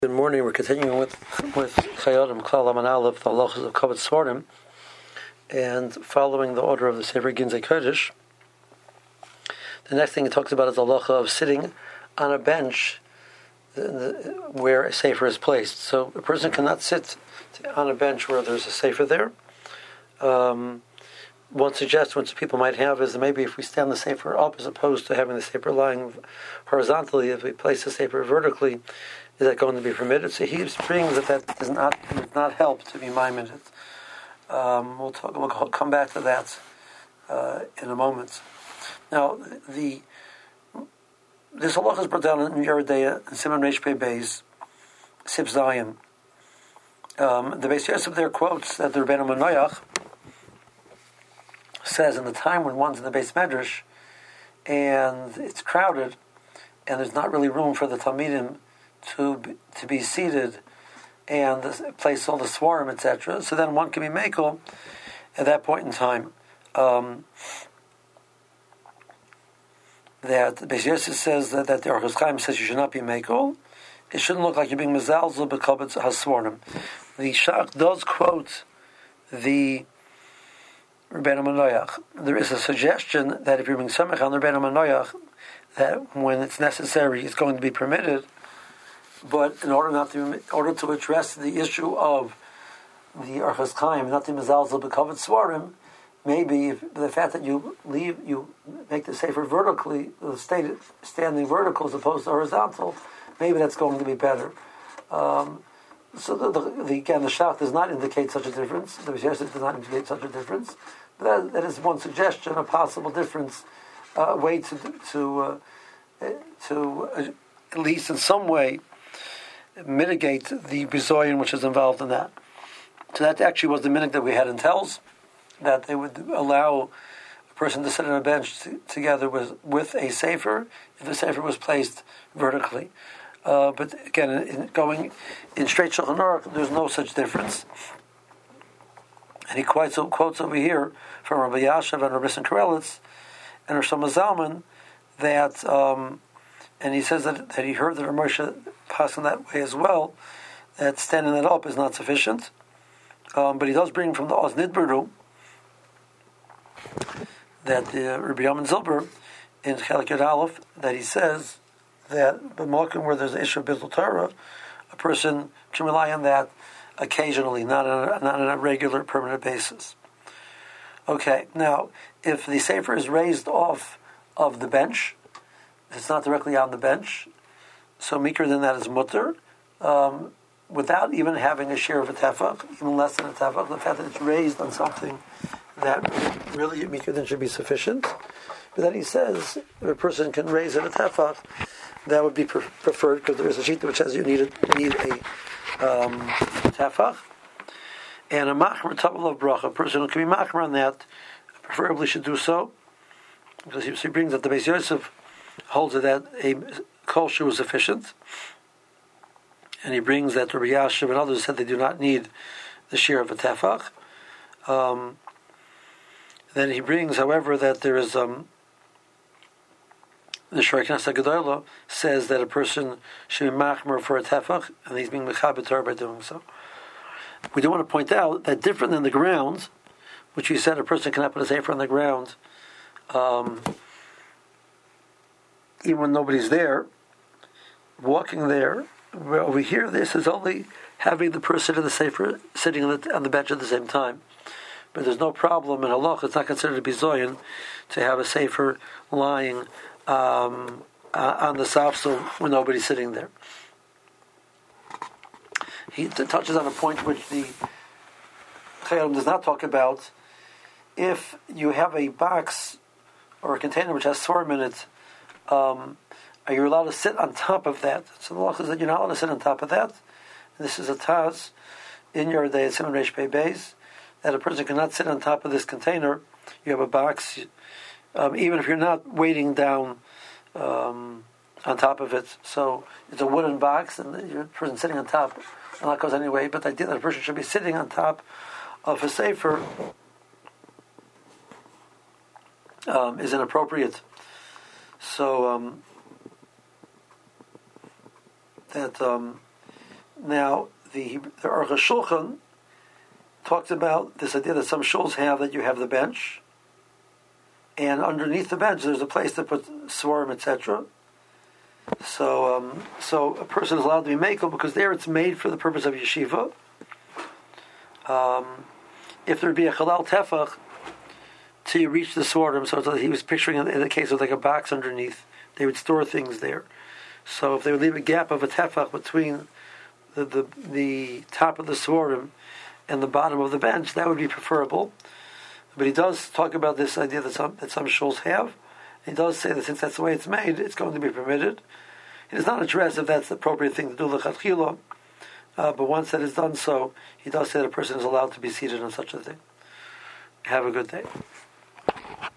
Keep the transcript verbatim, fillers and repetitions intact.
Good morning. We're continuing with with Chayodim Klal Aman Aleph, the halachos of Kavod Svardim, and following the order of the Sefer Ginzei Kodesh. The next thing it talks about is the halacha of sitting on a bench where a sefer is placed. So a person cannot sit on a bench where there's a sefer there. Um, one suggestion which people might have is that maybe if we stand the sefer up as opposed to having the sefer lying horizontally, if we place the sefer vertically, is that going to be permitted? So he brings that that does not does not help to be minded. Um, we'll talk. We'll come back to that uh, in a moment. Now, the this halacha is brought down in Yeridea and Simon Reish Pei Beis Sip Zion. Um, the Beis Yosef there quotes that the Rebbeinu Manoach says in the time when one's in the Beis Medrash and it's crowded and there's not really room for the Talmidim to be, to be seated and place all the swarm, et cetera. So then one can be mekel at that point in time. Um, that Beis Yosef says that, that the Orchos Chaim says you should not be mekel. It shouldn't look like you're being mezalzel b'kabetz haswarnim. The Shach does quote the Rebbeinu Manoach. There is a suggestion that if you're being samech on the Rebbeinu Manoach, that when it's necessary, it's going to be permitted. But in order not to, in order to address the issue of the Orchos Chaim, not the mezalzel b'kavod svarim, maybe if the fact that you leave, you make the sefer vertically, the state standing vertical as opposed to horizontal, maybe that's going to be better. Um, so the, the, the, again, the Shach does not indicate such a difference. The Beis Yosef does not indicate such a difference. But that, that is one suggestion, a possible difference, a uh, way to to uh, to uh, at least in some way mitigate the bizoyin which is involved in that. So that actually was the minhag that we had in Telz, that they would allow a person to sit on a bench t- together with with a sefer if the sefer was placed vertically. Uh, but again, in going in straight Shulchan Aruch, there's no such difference. And he quotes, quotes over here from Rabbi Yashav and Rabbi Sim Karelitz and Rosh Zalman that, um, and he says that, that he heard that Ramosha passed in that way as well, that standing that up is not sufficient. Um, but he does bring from the Oz Nidberu that uh, Rabbi Yamin Zilber in Chelik Yud Aleph, that he says that the Malkim where there's an issue of Bitul Torah, a person can rely on that occasionally, not on a, not on a regular, permanent basis. Okay, now, if the sefer is raised off of the bench, it's not directly on the bench, so meeker than that is mutter, um, without even having a share of a tefach, even less than a tefach, the fact that it's raised on something that really meeker than should be sufficient. But then he says, if a person can raise it a tefach, that would be pre- preferred, because there is a sheet which says you need a, need a um, tefach. And a machmer, tabel of bracha, a person who can be machmer on that, preferably should do so, because he, he brings that the Beis Yosef holds that a kol shu is sufficient, and he brings that Rabbi Yashav and others said they do not need the share of a tefach. Um, then he brings, however, that there is um, the Shorei Knesset Gedolah says that a person should be machmer for a tefach, and he's being mechaber Torah by doing so. We do want to point out that different than the ground, which we said a person cannot put a sefer on the ground, um, even when nobody's there, walking there. Well, over here, this is only having the person in the sefer sitting on the, on the bench at the same time. But there's no problem in halach. It's not considered a bizoyin to have a sefer lying um, uh, on the safsel when nobody's sitting there. He t- touches on a point which the Chayyim does not talk about. If you have a box or a container which has swarm in it, um, are you allowed to sit on top of that? So the law says that you're not allowed to sit on top of that. And this is a taz in your day at Simon Reish Pei Beis, that a person cannot sit on top of this container. You have a box, um, even if you're not weighting down um, on top of it. So it's a wooden box, and the person sitting on top, and that goes anyway. But the idea that a person should be sitting on top of a sefer um, is inappropriate. So um, that um, now the the Aruch HaShulchan talks about this idea that some shuls have, that you have the bench, and underneath the bench there's a place to put svarim, et cetera. So, um, so a person is allowed to be mekel because there it's made for the purpose of yeshiva. Um, if there'd be a chalal tefach till you reach the svarim, so it's like he was picturing in, in the case of like a box underneath, they would store things there. So if they would leave a gap of a tefach between the the, the top of the svarim and the bottom of the bench, that would be preferable. But he does talk about this idea that some that some shuls have. He does say that since that's the way it's made, it's going to be permitted. He does not address if that's the appropriate thing to do l'chatchila, uh, but once that is done so, he does say that a person is allowed to be seated on such a thing. Have a good day.